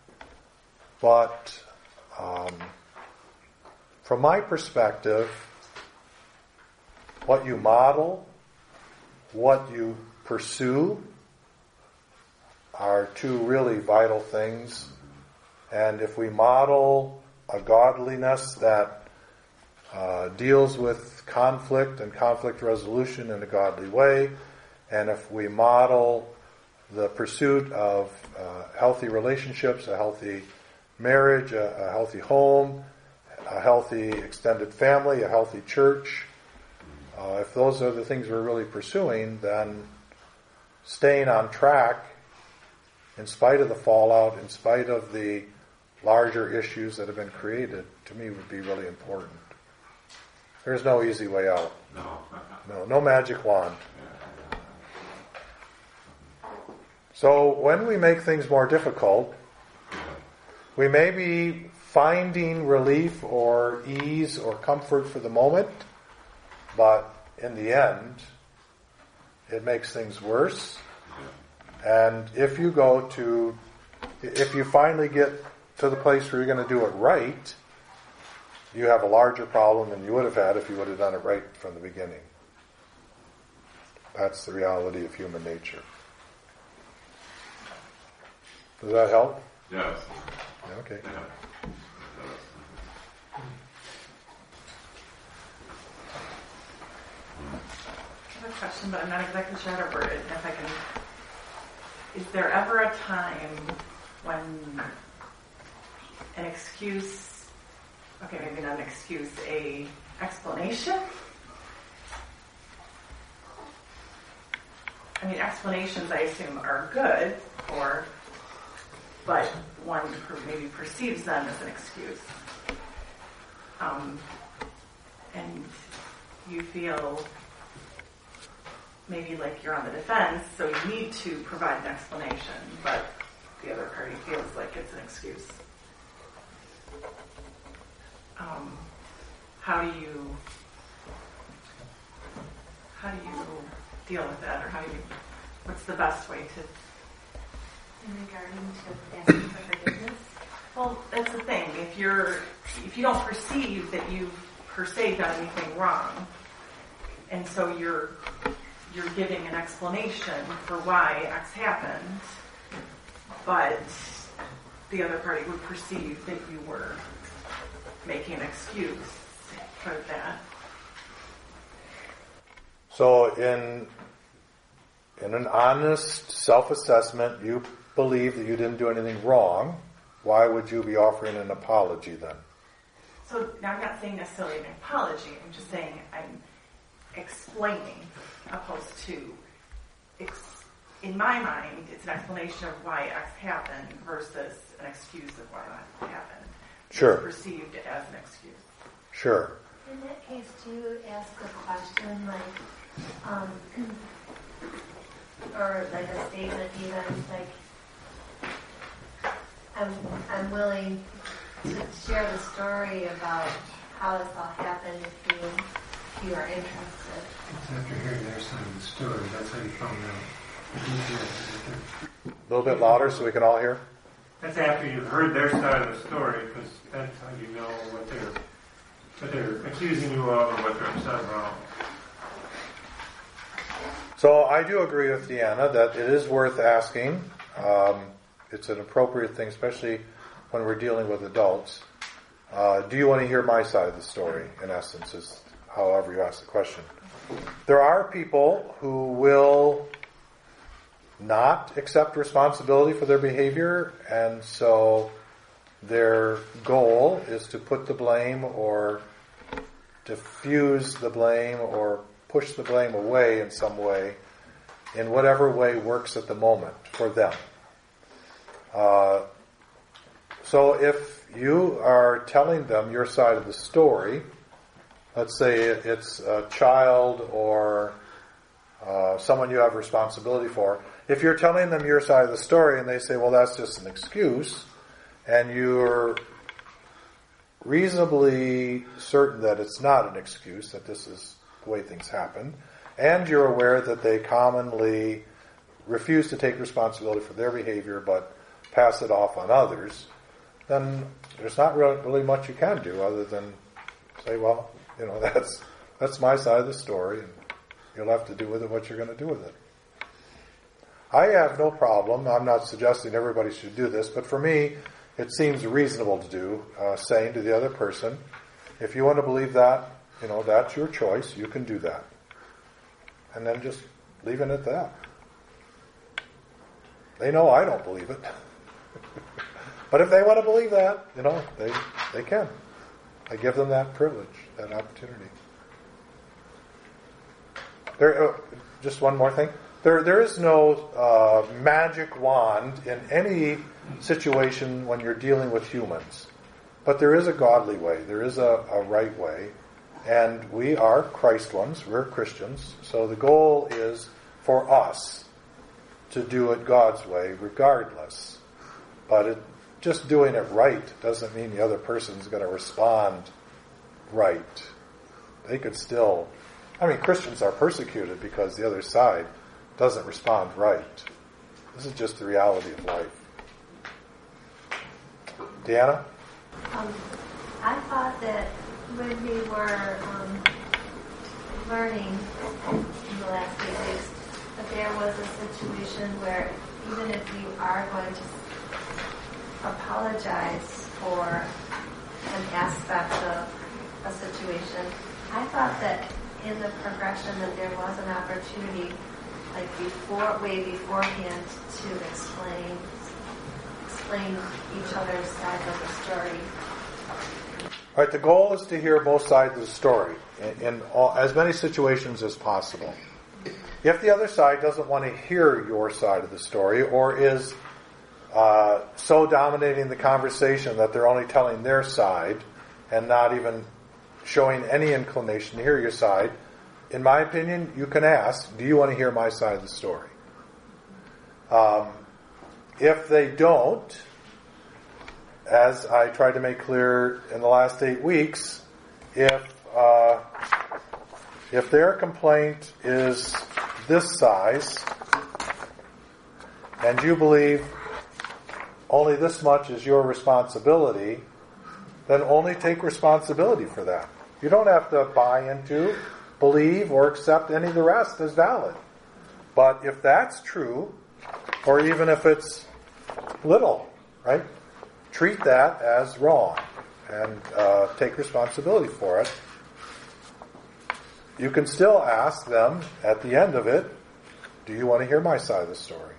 But um, from my perspective, what you model, what you pursue are two really vital things. And if we model a godliness that uh, deals with conflict and conflict resolution in a godly way, and if we model the pursuit of uh, healthy relationships, a healthy marriage, a, a healthy home, a healthy extended family, a healthy church, uh, if those are the things we're really pursuing, then staying on track in spite of the fallout, in spite of the larger issues that have been created, to me would be really important. There's no easy way out. No. No, no magic wand. So when we make things more difficult, we may be finding relief or ease or comfort for the moment, but in the end, it makes things worse. And if you go to, if you finally get to the place where you're going to do it right, you have a larger problem than you would have had if you would have done it right from the beginning. That's the reality of human nature. Does that help? Yes. Okay. Yeah. I have a question, but I'm not exactly sure how to word it. And if I can, is there ever a time when an excuse, okay, maybe not an excuse, a explanation? I mean, explanations, I assume, are good, or, but one maybe perceives them as an excuse. Um, and you feel maybe like you're on the defense, so you need to provide an explanation, but the other party feels like it's an excuse. Um, how do you how do you deal with that, or how do you? What's the best way to? In regarding to asking for forgiveness. Well, that's the thing. If you're if you don't perceive that you've per se done anything wrong, and so you're you're giving an explanation for why X happened, but the other party would perceive that you were making an excuse for that. So in in an honest self-assessment, you believe that you didn't do anything wrong. Why would you be offering an apology then? So now I'm not saying necessarily an apology. I'm just saying I'm explaining, opposed to, ex- in my mind, it's an explanation of why X happened versus an excuse of why that happened. Sure. It's perceived as an excuse. Sure. In that case, do you ask a question like, um, or like a statement even, like, I'm, I'm willing to share the story about how this all happened if you, if you are interested. It's after hearing their side of the story, that's how you found out. A little bit louder so we can all hear. That's after you've heard their side of the story, because that's how you know what they're that they're accusing you of or what they've done wrong. So I do agree with Deanna that it is worth asking. Um, it's an appropriate thing, especially when we're dealing with adults. Uh, do you want to hear my side of the story, in essence, is however you ask the question. There are people who will not accept responsibility for their behavior, and so their goal is to put the blame or diffuse the blame or push the blame away in some way, in whatever way works at the moment for them. Uh, so if you are telling them your side of the story, let's say it's a child or uh, someone you have responsibility for, if you're telling them your side of the story and they say, well, that's just an excuse, and you're reasonably certain that it's not an excuse, that this is the way things happen, and you're aware that they commonly refuse to take responsibility for their behavior but pass it off on others, then there's not really much you can do other than say, well, you know, that's that's my side of the story, and you'll have to do with it what you're going to do with it. I have no problem. I'm not suggesting everybody should do this, but for me, it seems reasonable to do, uh, saying to the other person, if you want to believe that, you know, that's your choice, you can do that. And then just leaving it at that. They know I don't believe it. But if they want to believe that, you know, they they can. I give them that privilege, that opportunity. There, uh, just one more thing. There, there is no uh, magic wand in any situation when you're dealing with humans. But there is a godly way. There is a, a right way. And we are Christ ones. We're Christians. So the goal is for us to do it God's way regardless. But it, just doing it right doesn't mean the other person's going to respond right. They could still... I mean, Christians are persecuted because the other side doesn't respond right. This is just the reality of life. Deanna? Um, I thought that when we were um, learning in the last few weeks that there was a situation where even if you are going to apologize for an aspect of a situation, I thought that in the progression that there was an opportunity, like before, way beforehand, to explain explain each other's side of the story. All right, the goal is to hear both sides of the story in, in all, as many situations as possible. If the other side doesn't want to hear your side of the story, or is uh, so dominating the conversation that they're only telling their side and not even showing any inclination to hear your side, in my opinion, you can ask, do you want to hear my side of the story? Um, if they don't, as I tried to make clear in the last eight weeks, if uh, if their complaint is this size, and you believe only this much is your responsibility, then only take responsibility for that. You don't have to buy into, believe, or accept any of the rest as valid. But if that's true, or even if it's little, right, treat that as wrong and uh, take responsibility for it. You can still ask them at the end of it, do you want to hear my side of the story?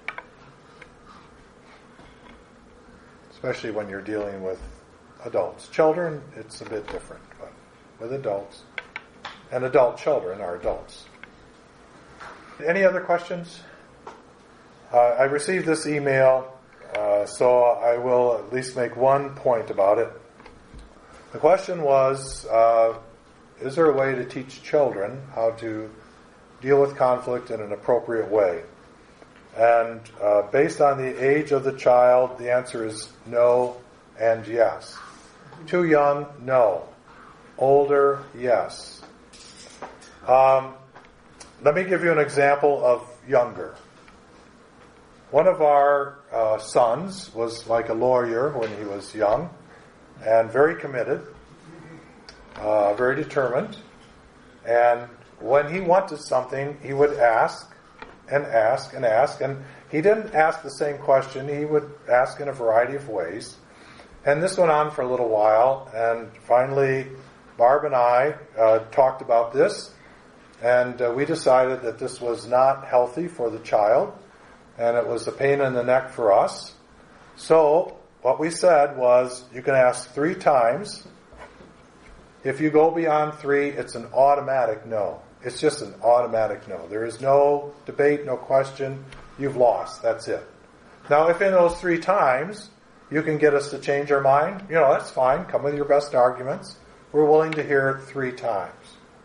Especially when you're dealing with adults. Children, it's a bit different, but with adults, and adult children are adults. Any other questions? Uh, I received this email, uh, so I will at least make one point about it. The question was, uh, is there a way to teach children how to deal with conflict in an appropriate way? And uh, based on the age of the child, the answer is no and yes. Too young, no. Older, yes. Um, let me give you an example of younger. One of our uh, sons was like a lawyer when he was young and very committed. uh, very determined. And when he wanted something, he would ask and ask and ask. And he didn't ask the same question. He would ask in a variety of ways. And this went on for a little while. And finally, Barb and I uh, talked about this. And uh, we decided that this was not healthy for the child. And it was a pain in the neck for us. So what we said was, you can ask three times. If you go beyond three, it's an automatic no. It's just an automatic no. There is no debate, no question. You've lost. That's it. Now, if in those three times you can get us to change our mind, you know, that's fine. Come with your best arguments. We're willing to hear it three times.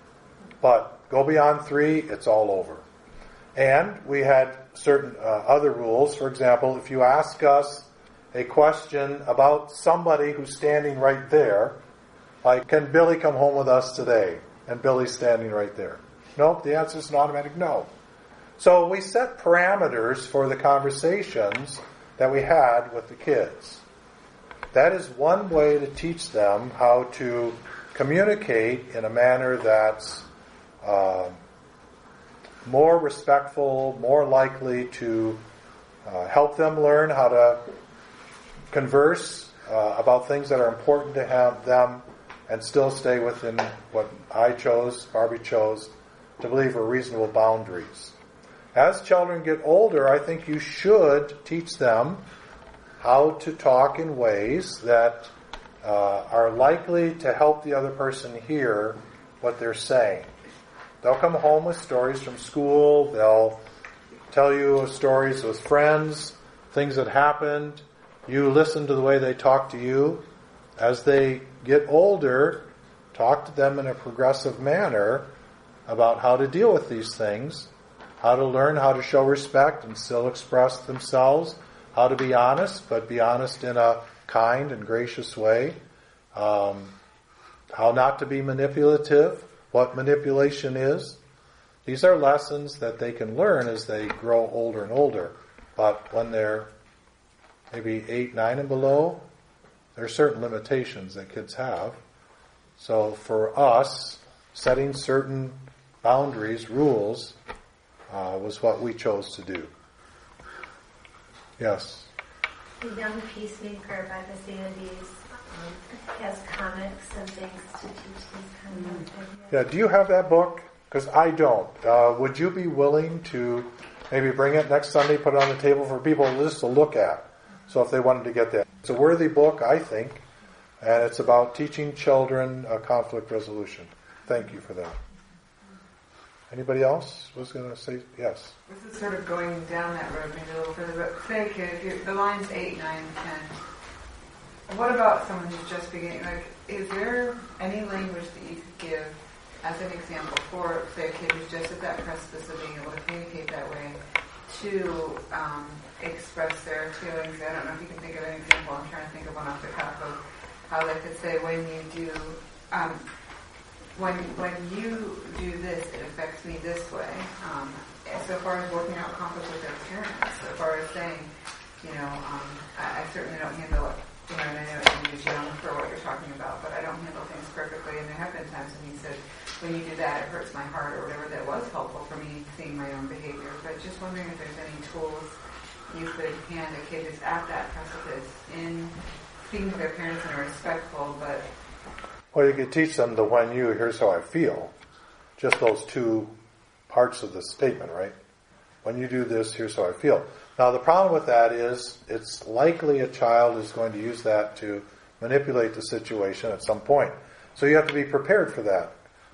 But go beyond three, it's all over. And we had certain uh, other rules. For example, if you ask us a question about somebody who's standing right there, like, can Billy come home with us today? And Billy's standing right there. Nope, the answer is an automatic no. So we set parameters for the conversations that we had with the kids. That is one way to teach them how to communicate in a manner that's uh, more respectful, more likely to uh, help them learn how to converse uh, about things that are important to have them and still stay within what I chose, Barbie chose, to believe are reasonable boundaries. As children get older, I think you should teach them how to talk in ways that uh, are likely to help the other person hear what they're saying. They'll come home with stories from school. They'll tell you stories with friends, things that happened. You listen to the way they talk to you. As they get older, talk to them in a progressive manner about how to deal with these things, how to learn how to show respect and still express themselves, how to be honest, but be honest in a kind and gracious way, um, how not to be manipulative, what manipulation is. These are lessons that they can learn as they grow older and older. But when they're maybe eight, nine and below, there are certain limitations that kids have. So for us, setting certain boundaries, rules, uh, was what we chose to do. Yes? The Young Peacemaker by the Sandys um, has comics and things to teach these kind of things. Yeah, do you have that book? Because I don't. Uh, would you be willing to maybe bring it next Sunday, put it on the table for people just to look at? So if they wanted to get that. It's a worthy book, I think, and it's about teaching children uh, conflict resolution. Thank you for that. Anybody else was going to say yes? This is sort of going down that road maybe a little further, but say, kid, if you're, the line's eight, nine, ten. What about someone who's just beginning? Like, is there any language that you could give as an example for, say, a kid who's just at that precipice of being able to communicate that way to um, express their feelings? I don't know if you can think of an example. I'm trying to think of one off the top of how they could say, when you do, um, when when you do this, it affects me this way. Um, so far as working out conflict with their parents, so far as saying, you know, um, I, I certainly don't handle it. You know, and I know he's young for what you're talking about, but I don't handle things perfectly. And there have been times when he said, when you do that, it hurts my heart or whatever. That was helpful for me seeing my own behavior. But just wondering if there's any tools you could hand a kid who's at that precipice in speaking to their parents in a respectful but... Well, you could teach them the when you, here's how I feel. Just those two parts of the statement, right? When you do this, here's how I feel. Now, the problem with that is it's likely a child is going to use that to manipulate the situation at some point. So you have to be prepared for that.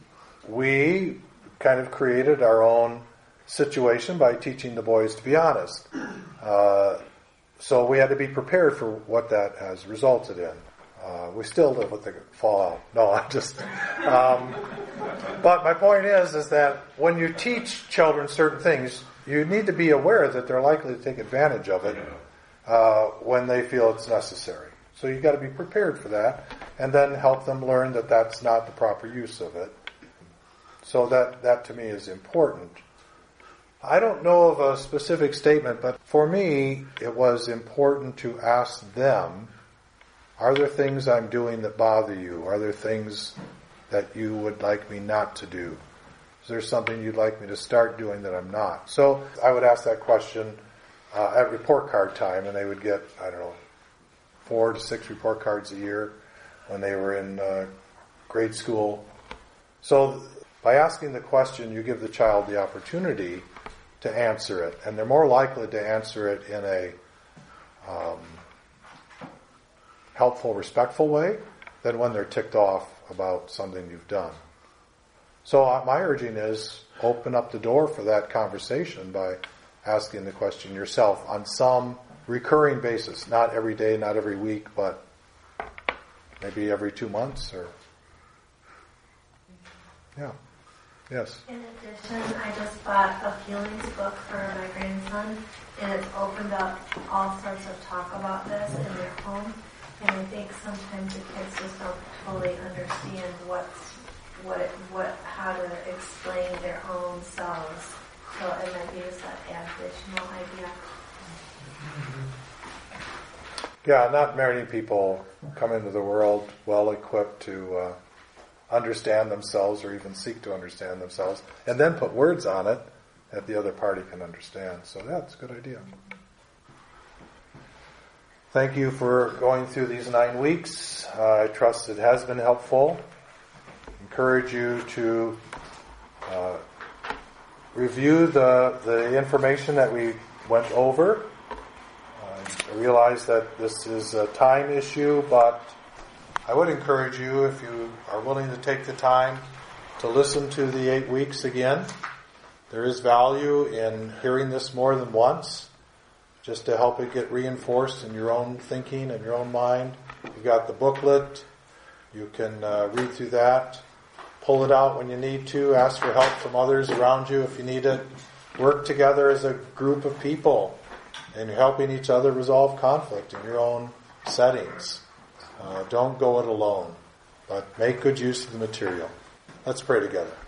We kind of created our own situation by teaching the boys to be honest. Uh, so we had to be prepared for what that has resulted in. Uh, we still live with the fallout. No, I'm just... Um, but my point is, is that when you teach children certain things, you need to be aware that they're likely to take advantage of it uh, when they feel it's necessary. So you've got to be prepared for that, and then help them learn that that's not the proper use of it. So that, that to me is important. I don't know of a specific statement, but for me, it was important to ask them, are there things I'm doing that bother you? Are there things that you would like me not to do? Is there something you'd like me to start doing that I'm not? So I would ask that question uh, at report card time, and they would get, I don't know, four to six report cards a year when they were in uh, grade school. So by asking the question, you give the child the opportunity to answer it, and they're more likely to answer it in a um, helpful, respectful way than when they're ticked off about something you've done. So uh, my urging is open up the door for that conversation by asking the question yourself on some recurring basis, not every day, not every week, but maybe every two months or yeah. Yes. In addition, I just bought a feelings book for my grandson, and it's opened up all sorts of talk about this in their home. And I think sometimes the kids just don't totally understand what's what it, what how to explain their own selves. So it might be just that additional idea. Yeah, not many people come into the world well equipped to uh, understand themselves or even seek to understand themselves, and then put words on it that the other party can understand. So that's a good idea. Thank you for going through these nine weeks. Uh, I trust it has been helpful. Encourage you to uh, review the the information that we went over. Uh, I realize that this is a time issue, but I would encourage you, if you are willing to take the time to listen to the eight weeks again. There is value in hearing this more than once, just to help it get reinforced in your own thinking and your own mind. You've got the booklet. You can uh, read through that. Pull it out when you need to. Ask for help from others around you if you need it. Work together as a group of people, and you're helping each other resolve conflict in your own settings. Uh, don't go it alone, but make good use of the material. Let's pray together.